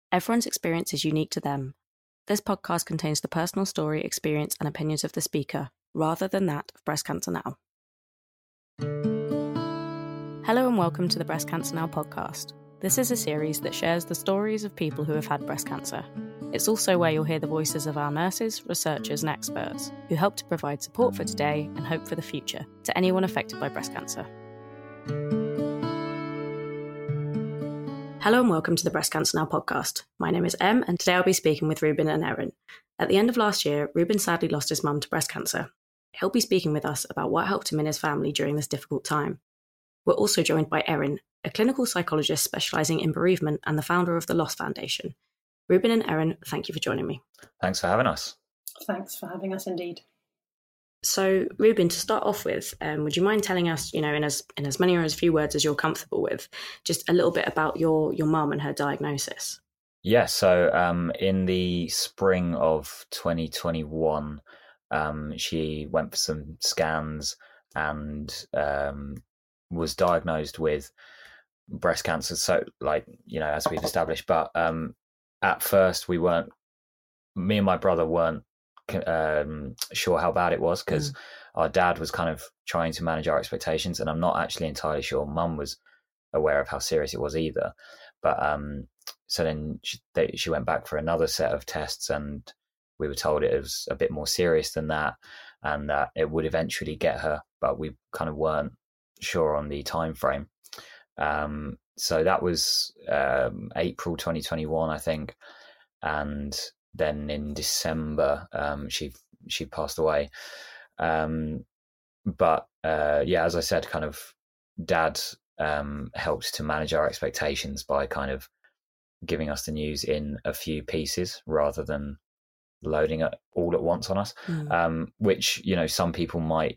Everyone's experience is unique to them. This podcast contains the personal story, experience, and opinions of the speaker, rather than that of Breast Cancer Now. Hello and welcome to the Breast Cancer Now podcast. This is a series that shares the stories of people who have had breast cancer. It's also where you'll hear the voices of our nurses, researchers, and experts who help to provide support for today and hope for the future to anyone affected by breast cancer. Hello and welcome to the Breast Cancer Now podcast. My name is Em, and today I'll be speaking with Ruben and Erin. At the end of last year, Ruben sadly lost his mum to breast cancer. He'll be speaking with us about what helped him and his family during this difficult time. We're also joined by Erin, a clinical psychologist specialising in bereavement and the founder of the Loss Foundation. Ruben and Erin, thank you for joining me. Thanks for having us. Thanks for having us indeed. So, Ruben, to start off with, would you mind telling us, in as many or as few words as you're comfortable with, just a little bit about your mum and her diagnosis? Yeah, so in the spring of 2021, she went for some scans and was diagnosed with breast cancer. So, as we've established, but at first me and my brother weren't sure how bad it was because our dad was kind of trying to manage our expectations, and I'm not actually entirely sure mum was aware of how serious it was either. But so then she went back for another set of tests, and we were told it was a bit more serious than that, and that it would eventually get her, but we kind of weren't sure on the time frame. So that was April 2021, I think, and then in December she passed away. But as I said, kind of dad helped to manage our expectations by kind of giving us the news in a few pieces rather than loading it all at once on us, which some people might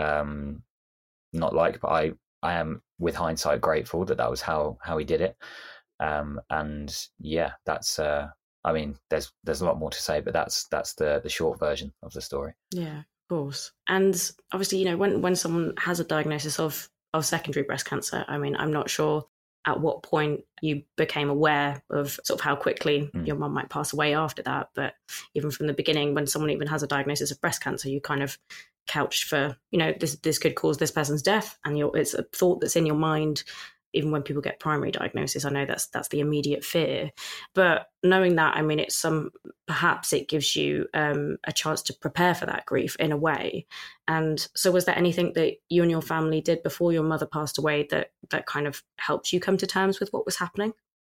not like, but I am, with hindsight, grateful that was how he did it. And yeah, that's there's a lot more to say, but that's the short version of the story. Yeah, of course. And obviously, when someone has a diagnosis of secondary breast cancer, I'm not sure at what point you became aware of sort of how quickly your mum might pass away after that. But even from the beginning, when someone even has a diagnosis of breast cancer, you kind of couched for, this could cause this person's death, and it's a thought that's in your mind. Even when people get primary diagnosis, I know that's the immediate fear. But knowing that, perhaps it gives you a chance to prepare for that grief in a way. And so was there anything that you and your family did before your mother passed away that kind of helped you come to terms with what was happening?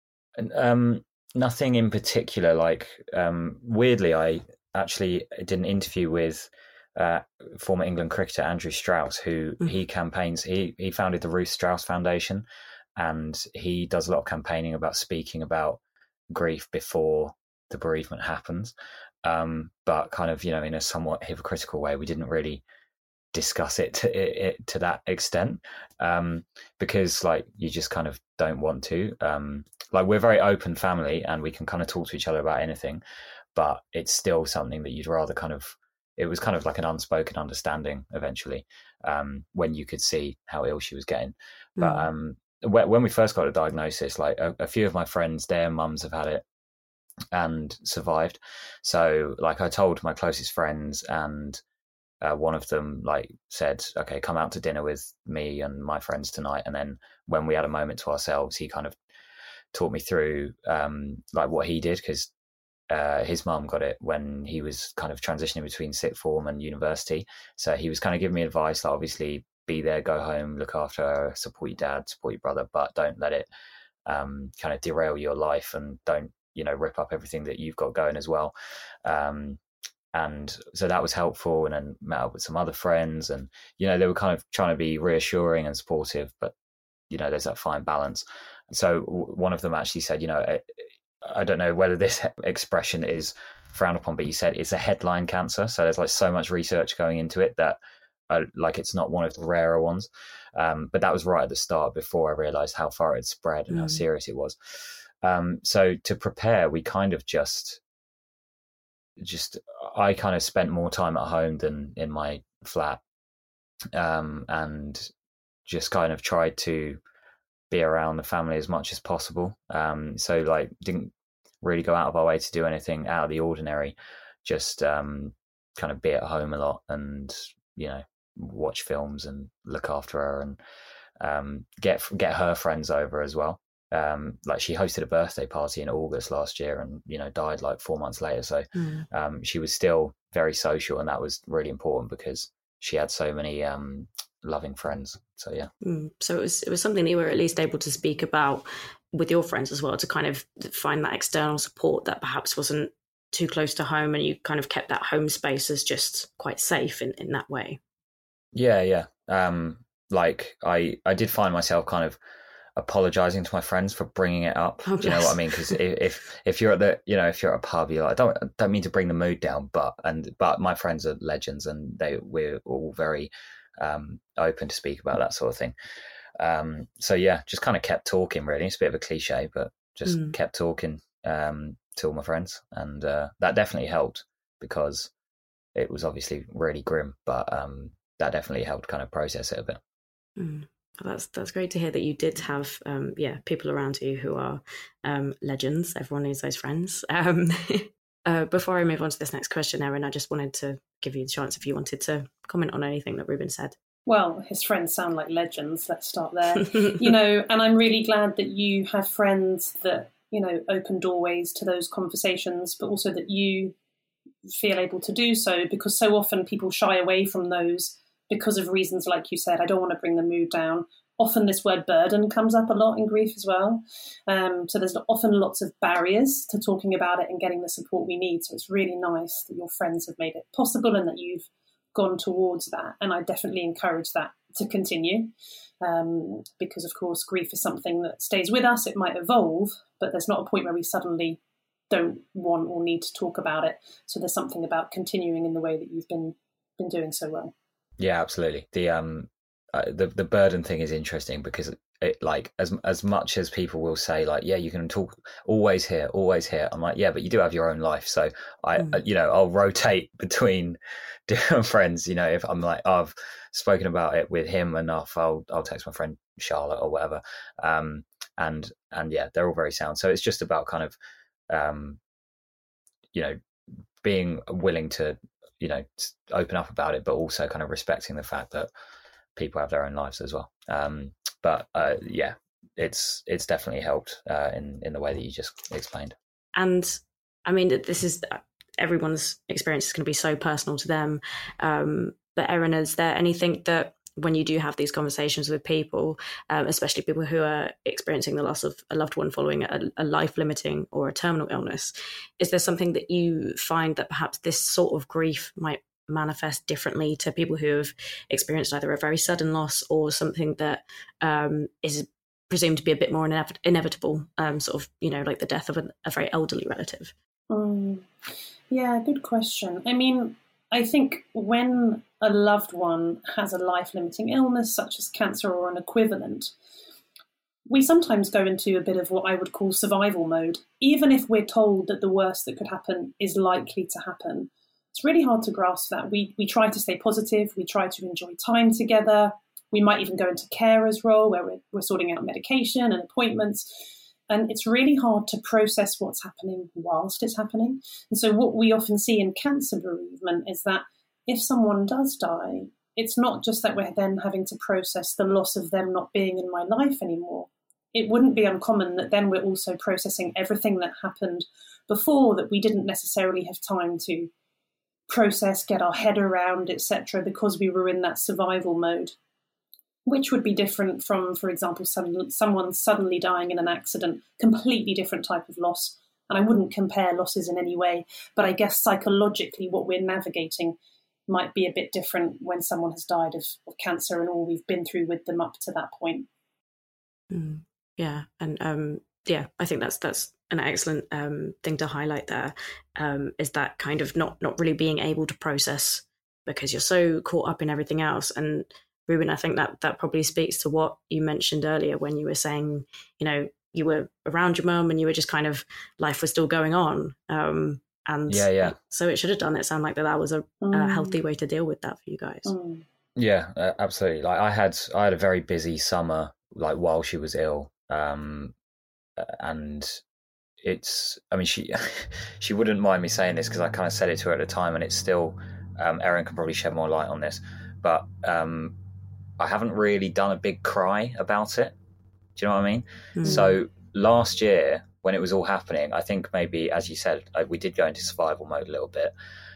Nothing in particular. Weirdly, I actually did an interview with former England cricketer Andrew Strauss, who he campaigns. He founded the Ruth Strauss Foundation, and he does a lot of campaigning about speaking about grief before the bereavement happens. But kind of, in a somewhat hypocritical way, we didn't really discuss it to that extent, because you just kind of don't want to. We're a very open family, and we can kind of talk to each other about anything, but it's still something that you'd rather kind of. It was kind of like an unspoken understanding eventually, when you could see how ill she was getting. But when we first got a diagnosis, a few of my friends, their mums have had it and survived. So I told my closest friends, and one of them said, okay, come out to dinner with me and my friends tonight. And then when we had a moment to ourselves, he kind of talked me through what he did, because his mum got it when he was kind of transitioning between sixth form and university. So he was kind of giving me advice, obviously be there, go home, look after her, support your dad, support your brother, but don't let it kind of derail your life, and don't, rip up everything that you've got going as well. And so that was helpful. And then met up with some other friends, and, they were kind of trying to be reassuring and supportive, but, there's that fine balance. So one of them actually said, I don't know whether this expression is frowned upon, but he said it's a headline cancer. So there's so much research going into it that it's not one of the rarer ones. But that was right at the start, before I realized how far it spread and how serious it was. So to prepare, we kind of I kind of spent more time at home than in my flat, and just kind of tried to be around the family as much as possible. So really go out of our way to do anything out of the ordinary, just kind of be at home a lot and, you know, watch films and look after her and get her friends over as well. Like she hosted a birthday party in August last year and, you know, died like 4 months later. So she was still very social, and that was really important because she had so many loving friends. So yeah. So it was something that you were at least able to speak about with your friends as well, to kind of find that external support that perhaps wasn't too close to home, and you kind of kept that home space as just quite safe in that way. Yeah. Like I did find myself kind of apologizing to my friends for bringing it up. Oh, do you know what I mean? Because if you're at the, you know, if you're at a pub, you're like, I don't mean to bring the mood down, but my friends are legends, and we're all very open to speak about that sort of thing. So yeah, just kind of kept talking. Really, it's a bit of a cliche, but just kept talking to all my friends, and that definitely helped, because it was obviously really grim, but that definitely helped kind of process it a bit. That's great to hear that you did have people around you who are legends. Everyone needs those friends. Before I move on to this next question, Erin, I just wanted to give you the chance if you wanted to comment on anything that Ruben said. Well, his friends sound like legends. Let's start there. You know, and I'm really glad that you have friends that, you know, open doorways to those conversations, but also that you feel able to do so, because so often people shy away from those because of reasons like you said. I don't want to bring the mood down. Often this word burden comes up a lot in grief as well. So there's often lots of barriers to talking about it and getting the support we need. So it's really nice that your friends have made it possible and that you've gone towards that. And I definitely encourage that to continue, because, of course, grief is something that stays with us. It might evolve, but there's not a point where we suddenly don't want or need to talk about it. So there's something about continuing in the way that you've been doing so well. Yeah, absolutely. The burden thing is interesting, because it, like, as much as people will say like, yeah, you can talk always here. I'm like, yeah, but you do have your own life. So I'll rotate between different friends. You know, if I'm like, oh, I've spoken about it with him enough, I'll text my friend Charlotte or whatever. And yeah, they're all very sound. So it's just about kind of, being willing to, open up about it, but also kind of respecting the fact that people have their own lives as well. But it's definitely helped in the way that you just explained. And I mean, this is everyone's experience is going to be so personal to them. But Erin, is there anything that, when you do have these conversations with people, especially people who are experiencing the loss of a loved one following a life-limiting or a terminal illness, is there something that you find that perhaps this sort of grief might manifest differently to people who have experienced either a very sudden loss or something that is presumed to be a bit more inevitable, sort of, like the death of a very elderly relative? Yeah, good question. I mean, I think when a loved one has a life-limiting illness, such as cancer or an equivalent, we sometimes go into a bit of what I would call survival mode. Even if we're told that the worst that could happen is likely to happen, it's really hard to grasp that. We try to stay positive. We try to enjoy time together. We might even go into carer's role where we're sorting out medication and appointments. And it's really hard to process what's happening whilst it's happening. And so what we often see in cancer bereavement is that if someone does die, it's not just that we're then having to process the loss of them not being in my life anymore. It wouldn't be uncommon that then we're also processing everything that happened before that we didn't necessarily have time to process, get our head around, etc., because we were in that survival mode, which would be different from, for example, someone suddenly dying in an accident, completely different type of loss. And I wouldn't compare losses in any way, but I guess psychologically what we're navigating might be a bit different when someone has died of cancer and all we've been through with them up to that point. Yeah, and I think that's an excellent thing to highlight there, is that kind of not really being able to process because you're so caught up in everything else. And Ruben, I think that probably speaks to what you mentioned earlier when you were saying, you were around your mum and you were just kind of, life was still going on. And so it should have done it sound like that was a healthy way to deal with that for you guys. Yeah, absolutely. Like I had a very busy summer, like while she was ill. And it's, I mean, she she wouldn't mind me saying this because I kind of said it to her at the time, and it's still, Erin can probably shed more light on this, but I haven't really done a big cry about it. Do you know what I mean? Mm. So last year, when it was all happening, I think maybe, as you said, we did go into survival mode a little bit.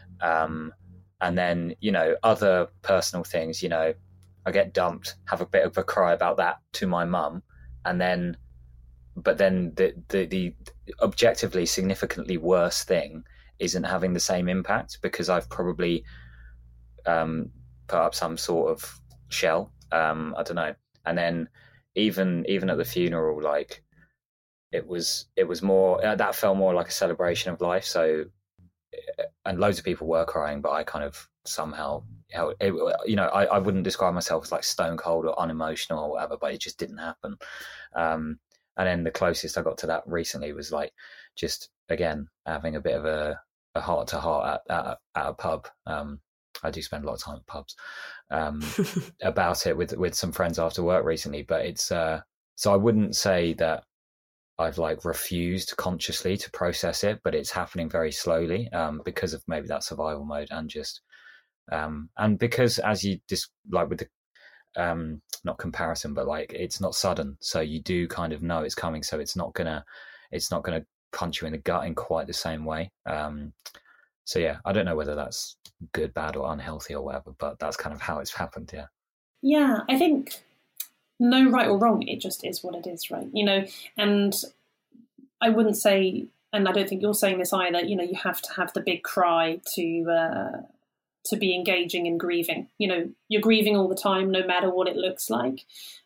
And then, you know, other personal things, you know, I get dumped, have a bit of a cry about that to my mum. And then, but then the objectively significantly worse thing isn't having the same impact because I've probably put up some sort of shell. I don't know. And then even at the funeral, like it was more, that felt more like a celebration of life. So, and loads of people were crying, but I kind of somehow, you know, I wouldn't describe myself as like stone cold or unemotional or whatever, but it just didn't happen. And then the closest I got to that recently was like just, again, having a bit of a heart to heart at a pub. I do spend a lot of time at pubs, about it with some friends after work recently, but it's, so I wouldn't say that I've like refused consciously to process it, but it's happening very slowly, because of maybe that survival mode and just, and because as you just like with the, not comparison, but like it's not sudden. So you do kind of know it's coming. So it's not gonna punch you in the gut in quite the same way. So yeah, I don't know whether that's good, bad or unhealthy or whatever, but that's kind of how it's happened. Yeah. Yeah. I think no right or wrong. It just is what it is, right? You know, and I wouldn't say, and I don't think you're saying this either, you know, you have to have the big cry to be engaging in grieving. You know, you're grieving all the time, no matter what it looks like.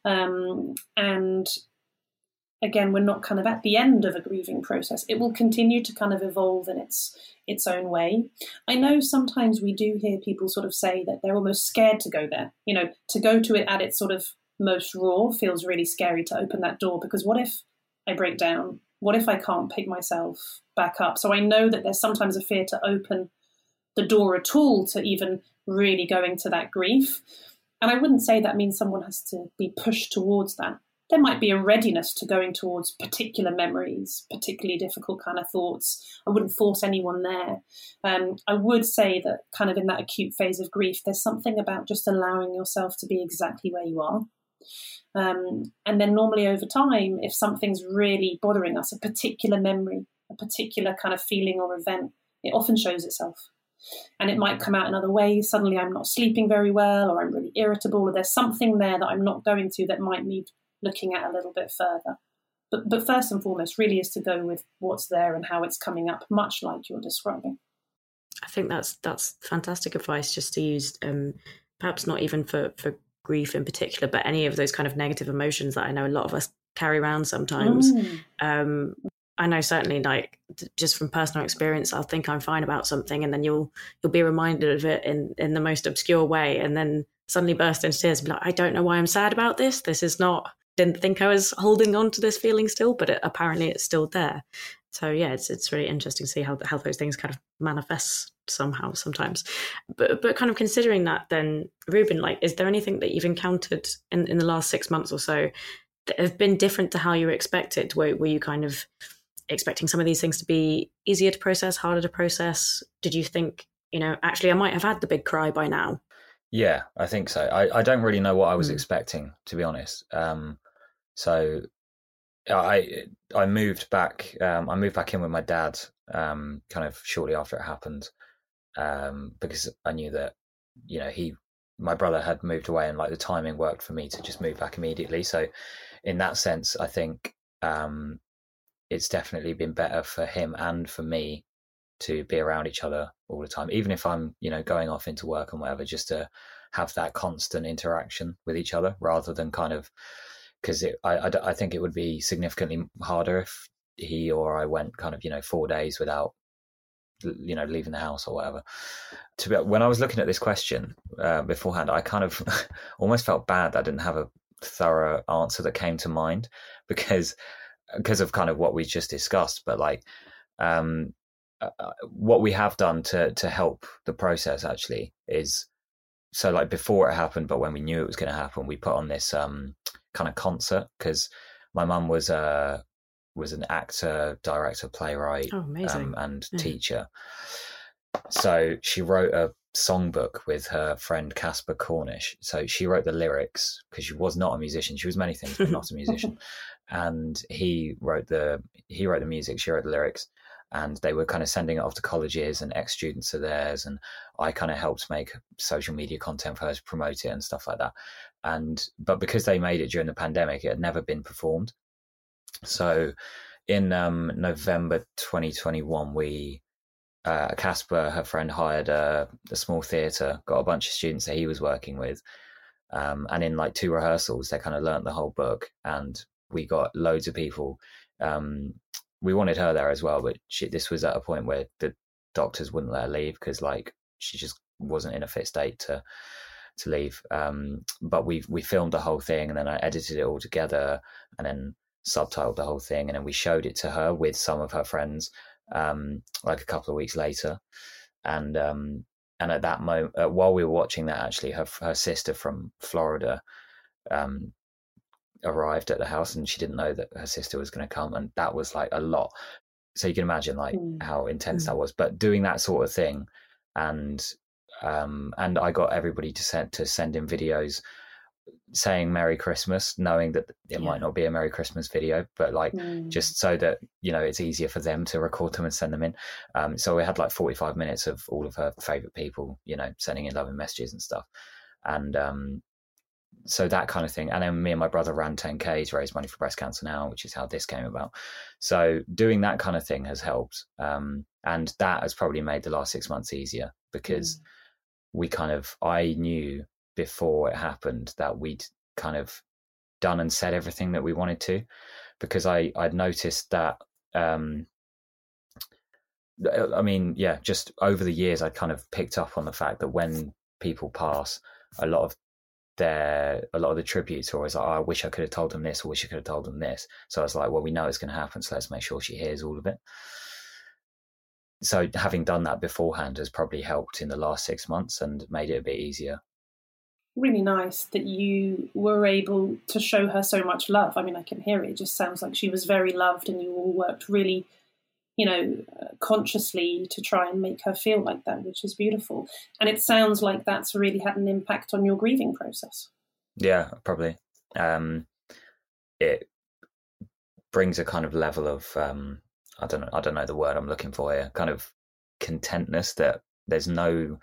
And again, we're not kind of at the end of a grieving process. It will continue to kind of evolve in its own way. I know sometimes we do hear people sort of say that they're almost scared to go there. You know, to go to it at its sort of most raw feels really scary to open that door, because what if I break down? What if I can't pick myself back up? So I know that there's sometimes a fear to open the door at all to even really going to that grief. And I wouldn't say that means someone has to be pushed towards that. There might be a readiness to going towards particular memories, particularly difficult kind of thoughts. I wouldn't force anyone there. I would say that kind of in that acute phase of grief, there's something about just allowing yourself to be exactly where you are. And then normally over time, if something's really bothering us, a particular memory, a particular kind of feeling or event, it often shows itself. And it might come out in other ways. Suddenly I'm not sleeping very well, or I'm really irritable, or there's something there that I'm not going to that might need looking at a little bit further. But first and foremost really is to go with what's there and how it's coming up, much like you're describing. I think that's fantastic advice, just to use, perhaps not even for grief in particular, but any of those kind of negative emotions that I know a lot of us carry around sometimes. I know certainly, like just from personal experience, I'll think I'm fine about something, and then you'll be reminded of it in the most obscure way, and then suddenly burst into tears and be like, I don't know why I'm sad about this. This is not, didn't think I was holding on to this feeling still, but apparently it's still there. So yeah, it's really interesting to see how those things kind of manifest somehow sometimes. But kind of considering that then, Ruben, like, is there anything that you've encountered in the last 6 months or so that have been different to how you expected? Were you kind of expecting some of these things to be easier to process, harder to process? Did you think, you know, actually I might have had the big cry by now? Yeah, I think so. I don't really know what I was expecting, to be honest. So I moved back. I moved back in with my dad, kind of shortly after it happened, because I knew that, you know, my brother had moved away, and like the timing worked for me to just move back immediately. So in that sense, I think it's definitely been better for him and for me to be around each other all the time, even if I'm, you know, going off into work and whatever, just to have that constant interaction with each other, rather than kind of, because I think it would be significantly harder if he or I went kind of, you know, 4 days without, you know, leaving the house or whatever. When I was looking at this question beforehand, I kind of almost felt bad that I didn't have a thorough answer that came to mind, because of kind of what we just discussed. But like, what we have done to help the process actually is, so like before it happened, but when we knew it was going to happen, we put on this kind of concert, because my mum was was an actor, director, playwright, and teacher. So she wrote a songbook with her friend Casper Cornish. So she wrote the lyrics because she was not a musician. She was many things, but not a musician. And he wrote the music. She wrote the lyrics, and they were kind of sending it off to colleges and ex-students of theirs. And I kind of helped make social media content for her to promote it and stuff like that. But because they made it during the pandemic, it had never been performed. So in November 2021, Casper, her friend, hired a small theatre, got a bunch of students that he was working with. And in like 2 rehearsals, they kind of learnt the whole book, and we got loads of people. We wanted her there as well, but this was at a point where the doctors wouldn't let her leave because like she just wasn't in a fit state to leave. But we filmed the whole thing, and then I edited it all together, and then subtitled the whole thing, and then we showed it to her with some of her friends like a couple of weeks later. And at that moment, while we were watching that, actually her sister from Florida arrived at the house, and she didn't know that her sister was going to come, and that was like a lot. So you can imagine like how intense that was. But doing that sort of thing, and I got everybody to send in videos saying Merry Christmas, knowing that it might not be a Merry Christmas video, but like just so that, you know, it's easier for them to record them and send them in. So we had like 45 minutes of all of her favorite people, you know, sending in loving messages and stuff. And so that kind of thing. And then me and my brother ran 10K to raise money for breast cancer now, which is how this came about. So doing that kind of thing has helped. And that has probably made the last 6 months easier because I knew before it happened that we'd kind of done and said everything that we wanted to, because I'd noticed that just over the years I'd kind of picked up on the fact that when people pass, a lot of the tributes are always like, oh, I wish I could have told them this, or wish I could have told them this. So I was like, well, we know it's going to happen, so let's make sure she hears all of it. So having done that beforehand has probably helped in the last 6 months and made it a bit easier. Really nice that you were able to show her so much love. I mean, I can hear it. It just sounds like she was very loved, and you all worked really, consciously to try and make her feel like that, which is beautiful. And it sounds like that's really had an impact on your grieving process. Yeah, probably. It brings a kind of level of, I don't know the word I'm looking for here, kind of contentness that there's no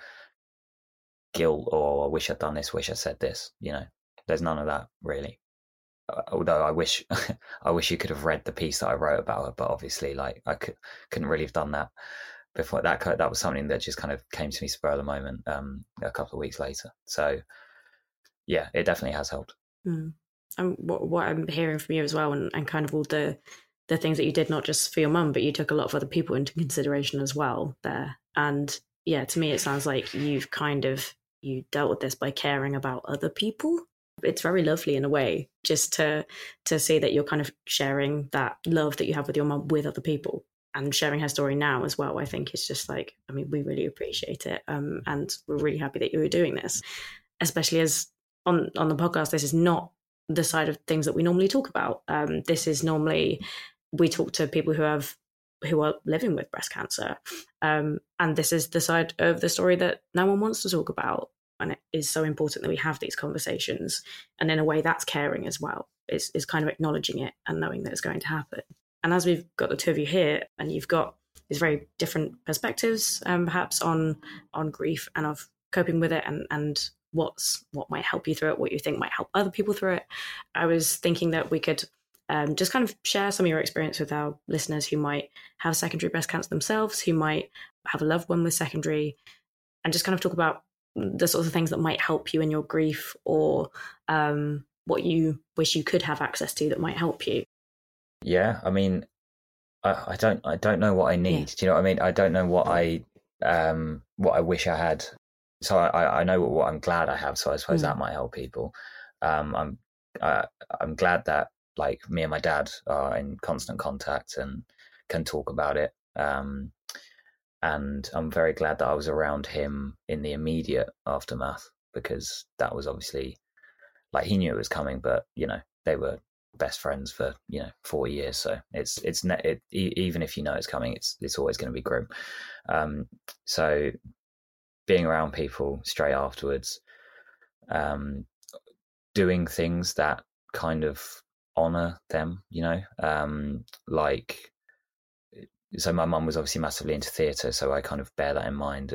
guilt or I wish I'd done this, wish I said this, there's none of that really. Although I wish you could have read the piece that I wrote about her, but obviously like I couldn't really have done that before. That was something that just kind of came to me spur of the moment a couple of weeks later. So yeah, it definitely has helped. And what I'm hearing from you as well, and kind of all the things that you did, not just for your mum, but you took a lot of other people into consideration as well there. And yeah, to me it sounds like you dealt with this by caring about other people. It's very lovely in a way, just to see that you're kind of sharing that love that you have with your mum with other people, and sharing her story now as well. I think it's just like, I mean, we really appreciate it, and we're really happy that you were doing this, especially as on the podcast, this is not the side of things that we normally talk about. This is normally, we talk to people who are living with breast cancer, and this is the side of the story that no one wants to talk about. And it is so important that we have these conversations. And in a way, that's caring as well, is kind of acknowledging it and knowing that it's going to happen. And as we've got the two of you here, and you've got these very different perspectives, perhaps on grief and of coping with it, and what might help you through it, what you think might help other people through it, I was thinking that we could just kind of share some of your experience with our listeners who might have secondary breast cancer themselves, who might have a loved one with secondary, and just kind of talk about the sorts of things that might help you in your grief, or what you wish you could have access to that might help you. Yeah, I mean, I don't know what I need. Yeah. Do you know what I mean? I don't know what I wish I had. So I know what I'm glad I have. So I suppose that might help people. I'm glad that like me and my dad are in constant contact and can talk about it. And I'm very glad that I was around him in the immediate aftermath, because that was obviously like, he knew it was coming, but they were best friends for 40 years. So even if you know it's coming, it's always going to be grim. So being around people straight afterwards, doing things that kind of honor them, like, so my mum was obviously massively into theatre, so I kind of bear that in mind,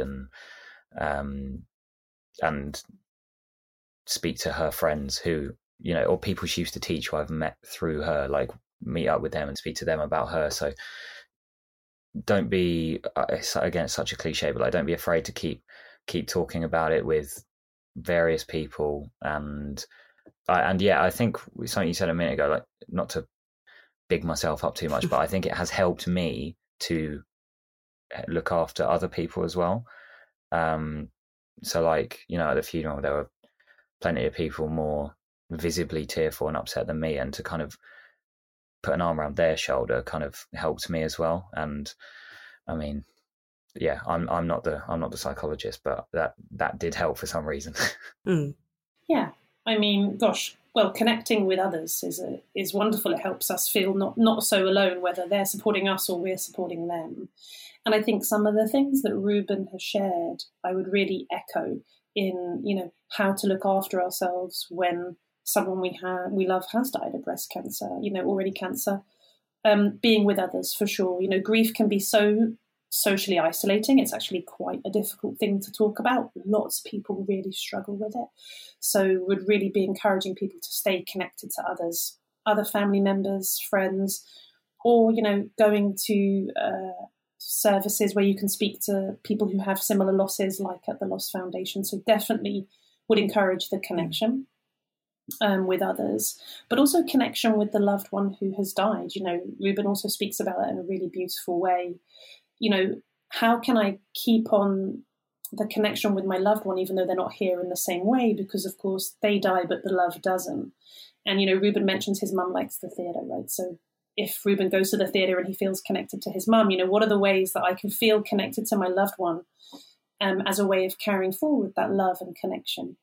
and speak to her friends who, or people she used to teach who I've met through her, like meet up with them and speak to them about her. So don't be, again, it's such a cliche, but like, don't be afraid to keep talking about it with various people. And I think something you said a minute ago, like, not to big myself up too much, but I think it has helped me to look after other people as well. So like, at the funeral, there were plenty of people more visibly tearful and upset than me, and to kind of put an arm around their shoulder kind of helped me as well. And I mean, yeah, I'm not the psychologist, but that did help for some reason. Yeah, I mean, gosh, well, connecting with others is wonderful. It helps us feel not so alone, whether they're supporting us or we're supporting them. And I think some of the things that Ruben has shared, I would really echo in, how to look after ourselves when someone we love has died of breast cancer, already cancer. Being with others, for sure. Grief can be so socially isolating. It's actually quite a difficult thing to talk about. Lots of people really struggle with it. So would really be encouraging people to stay connected to others, other family members, friends, or, going to services where you can speak to people who have similar losses, like at the Loss Foundation. So definitely would encourage the connection with others, but also connection with the loved one who has died. Ruben also speaks about that in a really beautiful way. How can I keep on the connection with my loved one, even though they're not here in the same way? Because, of course, they die, but the love doesn't. And, Ruben mentions his mum likes the theatre, right? So if Ruben goes to the theatre and he feels connected to his mum, what are the ways that I can feel connected to my loved one as a way of carrying forward that love and connection?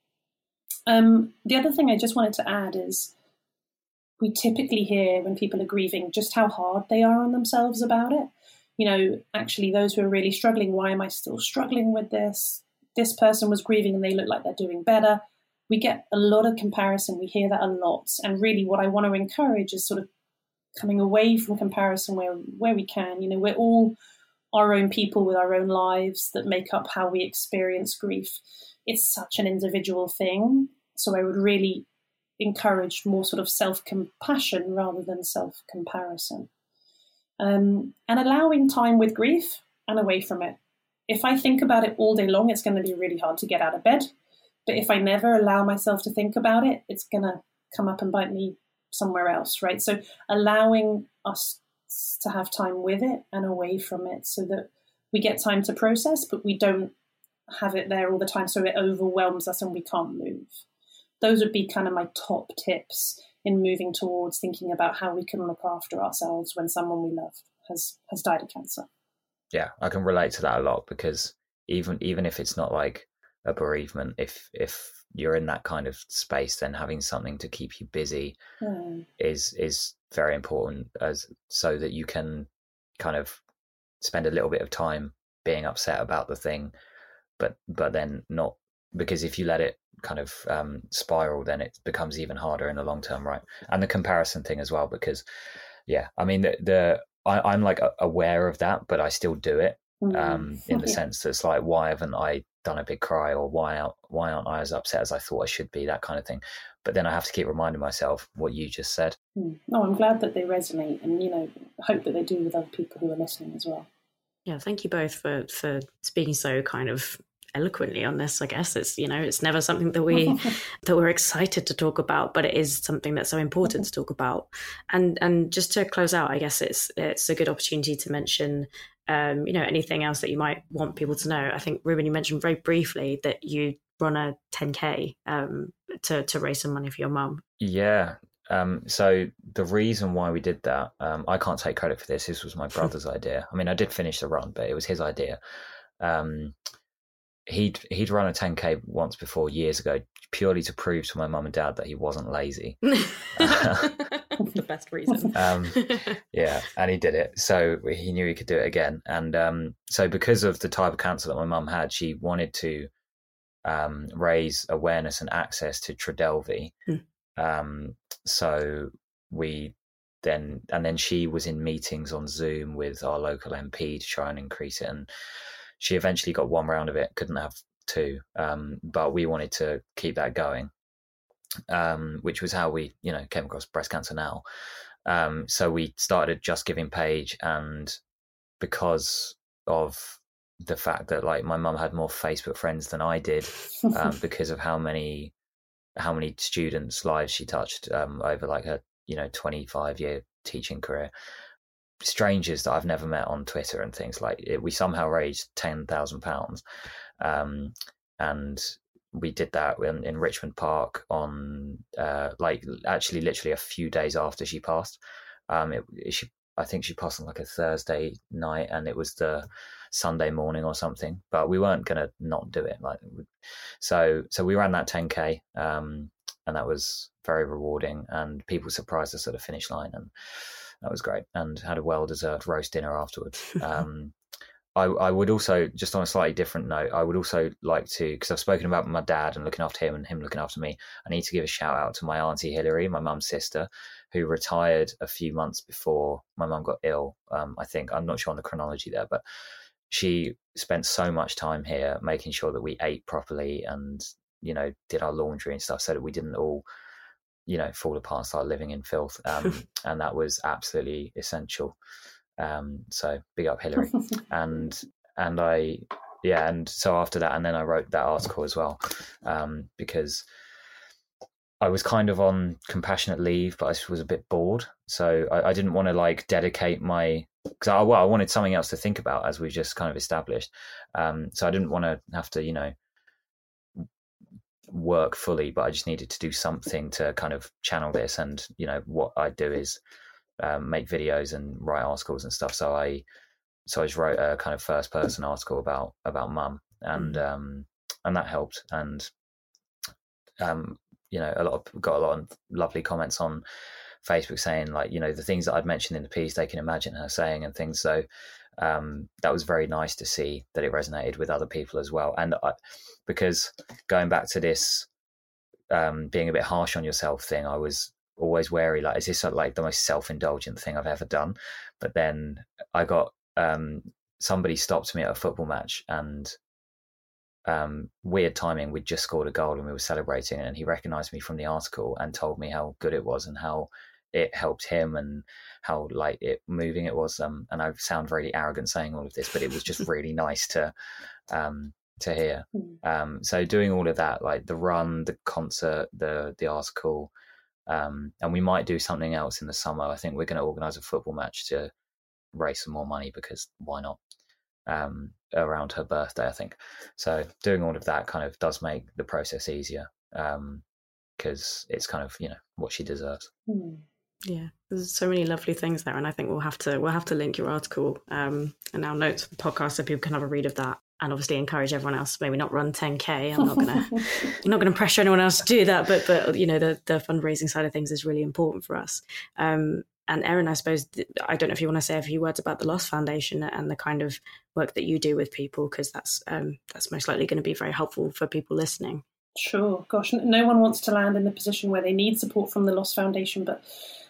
The other thing I just wanted to add is we typically hear when people are grieving just how hard they are on themselves about it. Actually, those who are really struggling, why am I still struggling with this? This person was grieving and they look like they're doing better. We get a lot of comparison. We hear that a lot. And really what I want to encourage is sort of coming away from comparison where we can. We're all our own people with our own lives that make up how we experience grief. It's such an individual thing. So I would really encourage more sort of self-compassion rather than self-comparison. And allowing time with grief and away from it. If I think about it all day long, it's going to be really hard to get out of bed. But if I never allow myself to think about it, it's going to come up and bite me somewhere else, right? So allowing us to have time with it and away from it so that we get time to process, but we don't have it there all the time so it overwhelms us and we can't move. Those would be kind of my top tips in moving towards thinking about how we can look after ourselves when someone we love has died of cancer. Yeah, I can relate to that a lot, because even if it's not like a bereavement, if you're in that kind of space, then having something to keep you busy is very important, so that you can kind of spend a little bit of time being upset about the thing, but then not, because if you let it kind of spiral, then it becomes even harder in the long term, right? And the comparison thing as well, because I mean I'm like aware of that, but I still do it in the sense that it's like, why haven't I done a big cry, or why aren't I as upset as I thought I should be, that kind of thing. But then I have to keep reminding myself what you just said. No, I'm glad that they resonate, and hope that they do with other people who are listening as well. Yeah, thank you both for speaking so kind of eloquently on this. I guess it's never something that we're excited to talk about, but it is something that's so important to talk about. And just to close out, I guess it's a good opportunity to mention anything else that you might want people to know. I think, Ruben, you mentioned very briefly that you run a 10K to raise some money for your mum. Yeah. So the reason why we did that, I can't take credit for this. This was my brother's idea. I mean, I did finish the run, but it was his idea. He'd run a 10K once before, years ago, purely to prove to my mum and dad that he wasn't lazy. The best reason. Yeah, and he did it. So he knew he could do it again. And so because of the type of cancer that my mum had, she wanted to raise awareness and access to Trodelvy. So we then she was in meetings on Zoom with our local MP to try and increase it. And she eventually got one round of it, couldn't have two. But we wanted to keep that going, which was how we, came across Breast Cancer Now. So we started a Just Giving page, and because of the fact that like my mum had more Facebook friends than I did, because of how many students' lives she touched over like her 25-year teaching career, strangers that I've never met on Twitter and things like it, we somehow raised £10,000, and we did that in Richmond Park on actually literally a few days after she passed. I think she passed on like a Thursday night, and it was the Sunday morning or something. But we weren't going to not do it. So we ran that 10K, and that was very rewarding. And people surprised us at the finish line, and that was great. And had a well-deserved roast dinner afterwards. I would also, just on a slightly different note, I would also like to, because I've spoken about my dad and looking after him and him looking after me, I need to give a shout out to my auntie Hilary, my mum's sister, who retired a few months before my mum got ill. I think, I'm not sure on the chronology there, but she spent so much time here making sure that we ate properly and, did our laundry and stuff so that we didn't all, fall apart and start living in filth. And that was absolutely essential. So big up Hilary. and so after that, and then I wrote that article as well, because I was kind of on compassionate leave, but I was a bit bored, so I didn't want to dedicate because I wanted something else to think about, as we've just kind of established. So I didn't want to have to work fully, but I just needed to do something to kind of channel this. And what I do is make videos and write articles and stuff. So I just wrote a kind of first person article about mum, and that helped. And got a lot of lovely comments on Facebook saying the things that I'd mentioned in the piece, they can imagine her saying and things. So that was very nice to see that it resonated with other people as well. And because going back to this being a bit harsh on yourself thing, I was always wary, is this the most self-indulgent thing I've ever done? But then I got somebody stopped me at a football match, and weird timing, we'd just scored a goal and we were celebrating, and he recognized me from the article and told me how good it was and how it helped him and how moving it was. And I sound really arrogant saying all of this, but it was just really nice to hear. So doing all of that, the run, the concert, the article, and we might do something else in the summer. I think we're going to organise a football match to raise some more money, because why not? Around her birthday, I think. So doing all of that kind of does make the process easier, because it's kind of what she deserves. Yeah, there's so many lovely things there, and I think we'll have to link your article and our notes for the podcast so people can have a read of that. And obviously encourage everyone else to maybe not run 10K. I'm not gonna pressure anyone else to do that, but the fundraising side of things is really important for us. And Erin, I suppose, I don't know if you want to say a few words about the Loss Foundation and the kind of work that you do with people, because that's most likely going to be very helpful for people listening. Sure. Gosh, no one wants to land in the position where they need support from the Loss Foundation, but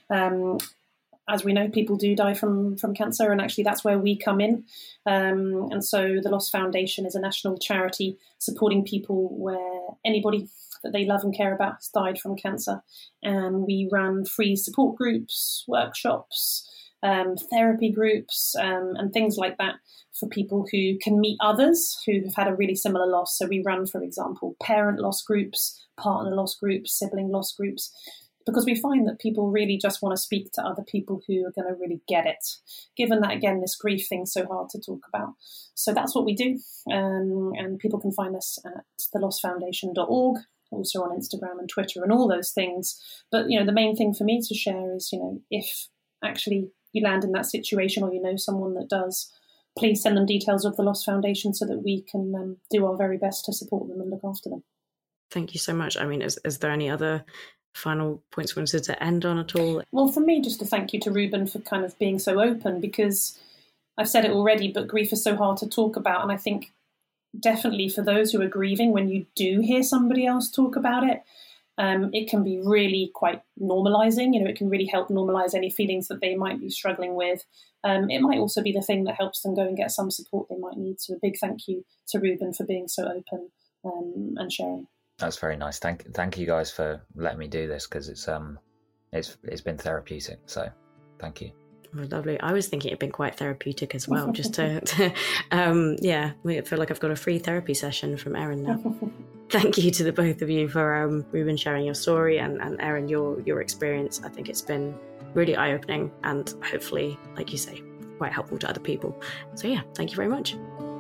as we know, people do die from cancer, and actually that's where we come in. And so the Loss Foundation is a national charity supporting people where anybody that they love and care about has died from cancer. And we run free support groups, workshops, therapy groups, and things like that for people who can meet others who have had a really similar loss. So we run, for example, parent loss groups, partner loss groups, sibling loss groups, because we find that people really just want to speak to other people who are going to really get it, given that, again, this grief thing's so hard to talk about. So that's what we do. And people can find us at thelossfoundation.org, also on Instagram and Twitter and all those things. But, the main thing for me to share is, if actually you land in that situation or you know someone that does, please send them details of the Loss Foundation so that we can do our very best to support them and look after them. Thank you so much. I mean, is there any other final points you wanted to end on at all? Well, for me, just a thank you to Ruben for kind of being so open, because I've said it already, but grief is so hard to talk about. And I think definitely for those who are grieving, when you do hear somebody else talk about it, it can be really quite normalising. It can really help normalise any feelings that they might be struggling with. It might also be the thing that helps them go and get some support they might need. So a big thank you to Ruben for being so open and sharing. That's very nice. Thank you guys for letting me do this, because it's been therapeutic. So thank you. Oh, lovely. I was thinking it'd been quite therapeutic as well. Just to I feel like I've got a free therapy session from Erin now. Thank you to the both of you for Ruben sharing your story, and Erin your experience. I think it's been really eye-opening and hopefully, like you say, quite helpful to other people. So yeah, thank you very much.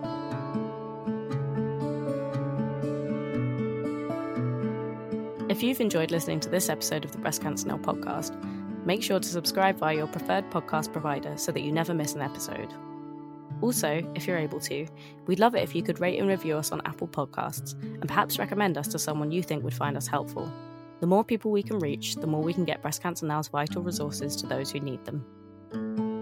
If you've enjoyed listening to this episode of the Breast Cancer Now podcast, make sure to subscribe via your preferred podcast provider so that you never miss an episode. Also, if you're able to, we'd love it if you could rate and review us on Apple Podcasts and perhaps recommend us to someone you think would find us helpful. The more people we can reach, the more we can get Breast Cancer Now's vital resources to those who need them.